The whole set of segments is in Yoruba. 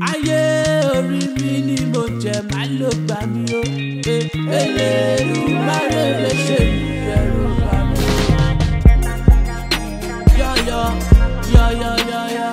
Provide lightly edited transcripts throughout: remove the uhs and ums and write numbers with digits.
ayé orí mi ni mo jẹ má ló gbà mí o. Elédùmarè lè ṣe ìbẹ̀rù bá mi o. Yọ̀yọ̀ yọ̀yọ̀ yọ̀yọ̀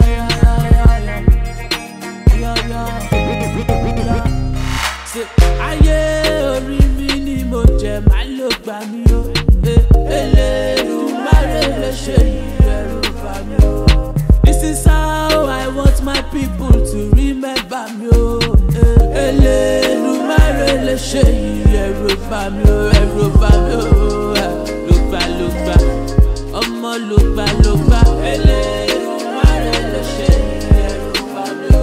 yọ̀yọ̀. Ayé orí mi ni mo jẹ má ló gbà mí o. Elédùmarè lè ṣe ìbẹ̀rù bá mi o. This is how I want my people to remember me o. Elédùmarè lè ṣe ìbẹ̀rù bá mi o. Ẹ̀rù bá mi o. Lùgbà ọmọ lùgbà. Elédùmarè lè ṣe ìbẹ̀rù bá mi o.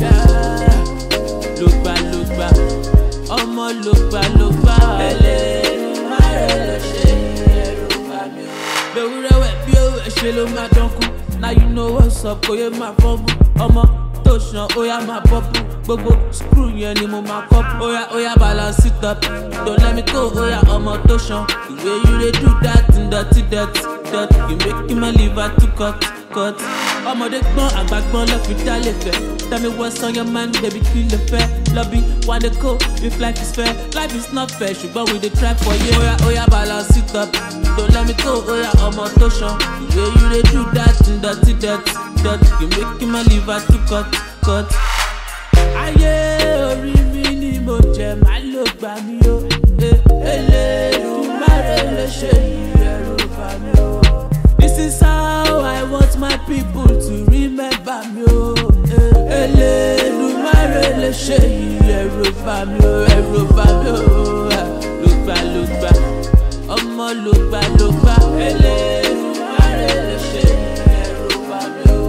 Lùgbà ọmọ lùgbà. Elédùmarè lè ṣe ìbẹ̀rù bá mi o. Bẹ̀wúrẹ́ wẹ̀ bí owó ẹ̀ṣẹ̀ ló máa dánku. Now you know what's up, kò yẹ máa fọ́nbù. Ọmọ tó ṣan óyá máa bọ́pù. Gbogbo screw yẹn ni mo máa kọ́pù. Óyá balance it up. Don't let me go, óyá ọmọ tó ṣan. The way you dey do that in dirty. You make my liver to cut. Ọmọdé gbọ́n àgbà gbọ́n lọ́fi dá lè fẹ́. Tell me what's on your mind, baby, kí lè fẹ́. Lobby, one day go, if life is fair. Life is not fair, ṣùgbọ́n we dey try for you. Óyá balance it up. Don't let me go, óyá ọmọ tó ṣan. The way you dey do that in dirty. You make my liver to cut. Ayé orí mi ni mo jẹ má ló gbà mí o. Elédùmarè lè ṣe ìbẹ̀rù bá mi o. This is how I want my people to remember me o. Elédùmarè lè ṣe ìbẹ̀rù bá mi o. Ẹ̀rù bá mi o. Lùgbà ọmọ lùgbà. Elédùmarè lè ṣe ìbẹ̀rù bá mi o.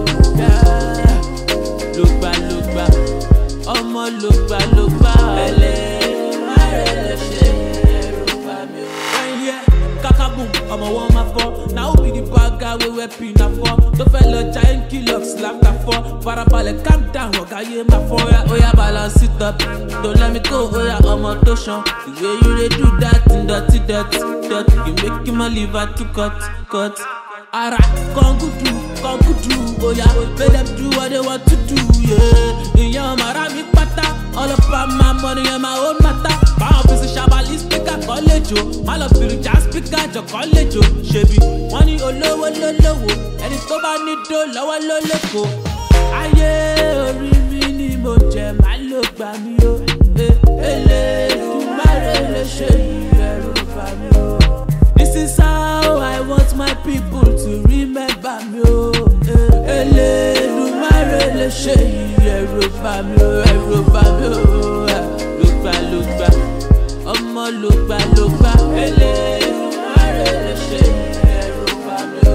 Lùgbà ọmọ lùgbà. Elédùmarè lè ṣe ìbẹ̀rù bá mi o. When you hear kakabum, ọmọ wọn máa fọ́. Now who be the bad guy wey wear pin na fọ́? Tó fẹ́ lọ giant killux slap na fọ́. Farabalẹ̀ calm down, ọ̀gá yé máa fọ́. Óyá balance it up. Don't let me go, óyá ọmọ tó ṣan. The way you dey do that in dirty. You make my liver to cut. Ara kongudu, óyá make them do what they want to do, yeah. Ìyẹn ọmọ ara mi pátá, all about my money and my own matter. Báwọn fi ṣe ṣàbálí speaker kọ́lẹ́jọ, má lọ fìrì já speaker jọ kọ́lẹ́jọ. Ṣebí wọ́n ní olówó lólówó, ẹni tó bá ní dó lọ́wọ́ ló lẹ́kọ̀ọ́. Ayé orí mi ni mo jẹ má ló gbà mí o. Elédùmarè lè ṣe ìbẹ̀rù bá mi o. This is how I want my people to remember me o. Elédùmarè lè ṣe ìbẹ̀rù bá mi o. Ẹ̀rù bá mi o. Lùgbà ọmọ lùgbà. Elédùmarè lè ṣe ìbẹ̀rù bá mi o.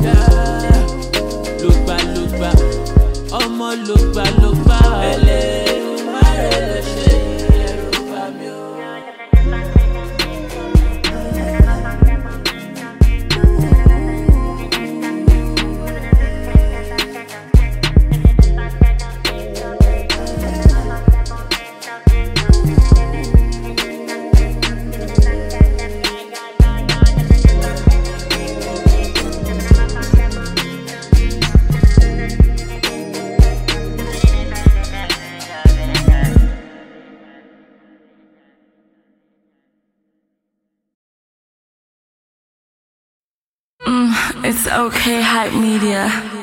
Lùgbà ọmọ lùgbà. Elédùmarè lè ṣe ìbẹ̀rù bá mi o. It's okay, Hype Media.